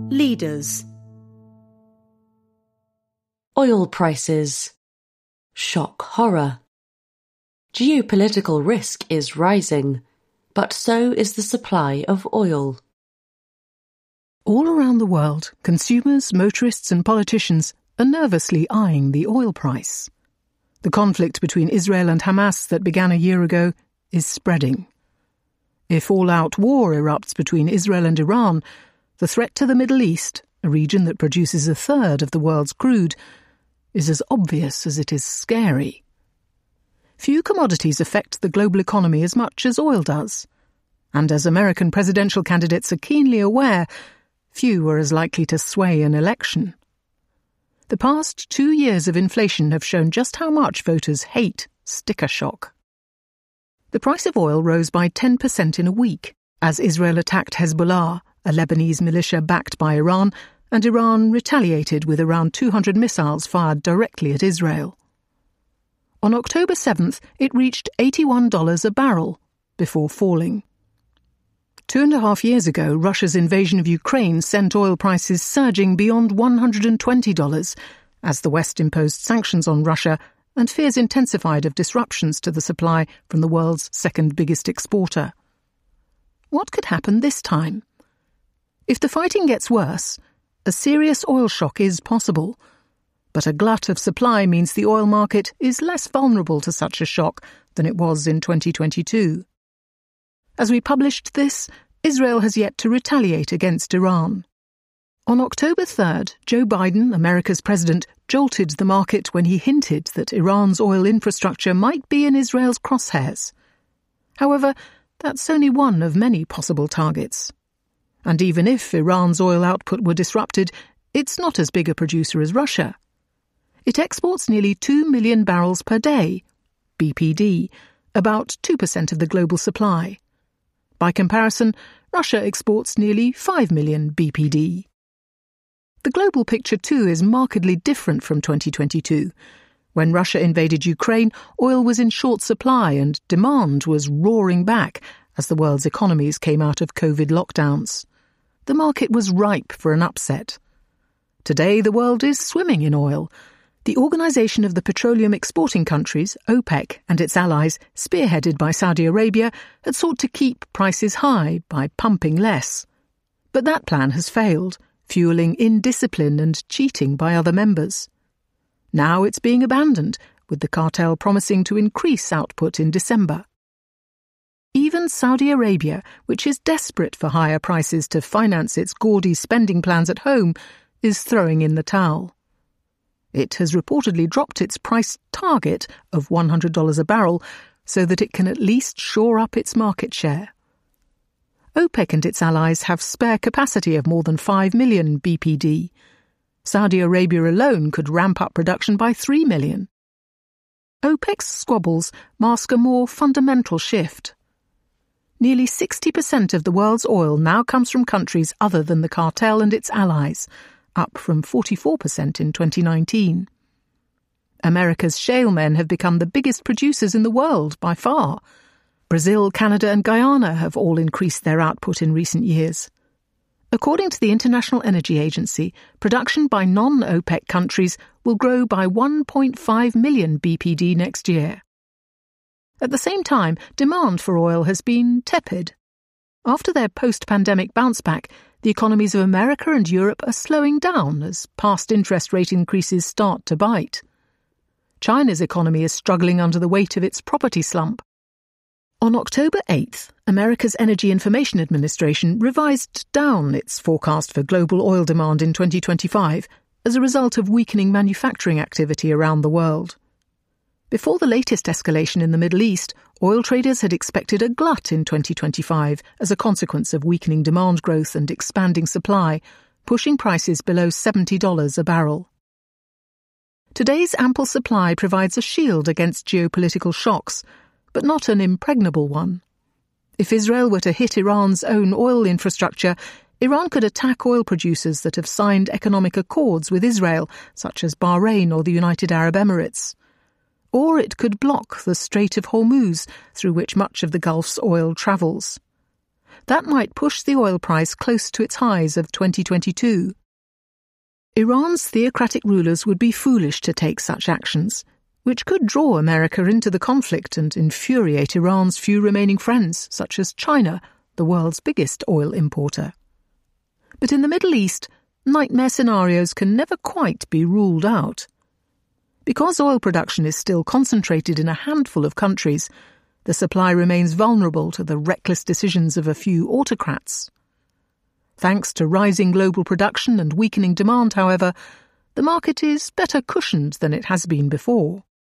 Leaders. Oil prices. Shock horror. Geopolitical risk is rising, but so is the supply of oil. All around the world, consumers, motorists and politicians are nervously eyeing the oil price. The conflict between Israel and Hamas that began a year ago is spreading. If all-out war erupts between Israel and Iran, the threat to the Middle East, a region that produces a third of the world's crude, is as obvious as it is scary. Few commodities affect the global economy as much as oil does. And as American presidential candidates are keenly aware, few are as likely to sway an election. The past 2 years of inflation have shown just how much voters hate sticker shock. The price of oil rose by 10% in a week as Israel attacked Hezbollah, a Lebanese militia backed by Iran, and Iran retaliated with around 200 missiles fired directly at Israel. On October 7th, it reached $81 a barrel, before falling. 2.5 years ago, Russia's invasion of Ukraine sent oil prices surging beyond $120 as the West imposed sanctions on Russia and fears intensified of disruptions to the supply from the world's second biggest exporter. What could happen this time? If the fighting gets worse, a serious oil shock is possible, but a glut of supply means the oil market is less vulnerable to such a shock than it was in 2022. As we published this, Israel has yet to retaliate against Iran. On October 3rd, Joe Biden, America's president, jolted the market when he hinted that Iran's oil infrastructure might be in Israel's crosshairs. However, that's only one of many possible targets. And even if Iran's oil output were disrupted, it's not as big a producer as Russia. It exports nearly 2 million barrels per day, BPD, about 2% of the global supply. By comparison, Russia exports nearly 5 million BPD. The global picture too is markedly different from 2022. When Russia invaded Ukraine, oil was in short supply and demand was roaring back as the world's economies came out of COVID lockdowns. The market was ripe for an upset. Today the world is swimming in oil. The Organization of the Petroleum Exporting Countries, OPEC, and its allies, spearheaded by Saudi Arabia, had sought to keep prices high by pumping less. But that plan has failed, fueling indiscipline and cheating by other members. Now it's being abandoned, with the cartel promising to increase output in December. Even Saudi Arabia, which is desperate for higher prices to finance its gaudy spending plans at home, is throwing in the towel. It has reportedly dropped its price target of $100 a barrel so that it can at least shore up its market share. OPEC and its allies have spare capacity of more than 5 million BPD. Saudi Arabia alone could ramp up production by 3 million. OPEC's squabbles mask a more fundamental shift. Nearly 60% of the world's oil now comes from countries other than the cartel and its allies, up from 44% in 2019. America's shale men have become the biggest producers in the world by far. Brazil, Canada and Guyana have all increased their output in recent years. According to the International Energy Agency, production by non-OPEC countries will grow by 1.5 million BPD next year. At the same time, demand for oil has been tepid. After their post-pandemic bounce-back, the economies of America and Europe are slowing down as past interest rate increases start to bite. China's economy is struggling under the weight of its property slump. On October 8th, America's Energy Information Administration revised down its forecast for global oil demand in 2025 as a result of weakening manufacturing activity around the world. Before the latest escalation in the Middle East, oil traders had expected a glut in 2025 as a consequence of weakening demand growth and expanding supply, pushing prices below $70 a barrel. Today's ample supply provides a shield against geopolitical shocks, but not an impregnable one. If Israel were to hit Iran's own oil infrastructure, Iran could attack oil producers that have signed economic accords with Israel, such as Bahrain or the United Arab Emirates. Or it could block the Strait of Hormuz, through which much of the Gulf's oil travels. That might push the oil price close to its highs of 2022. Iran's theocratic rulers would be foolish to take such actions, which could draw America into the conflict and infuriate Iran's few remaining friends, such as China, the world's biggest oil importer. But in the Middle East, nightmare scenarios can never quite be ruled out. Because oil production is still concentrated in a handful of countries, the supply remains vulnerable to the reckless decisions of a few autocrats. Thanks to rising global production and weakening demand, however, the market is better cushioned than it has been before.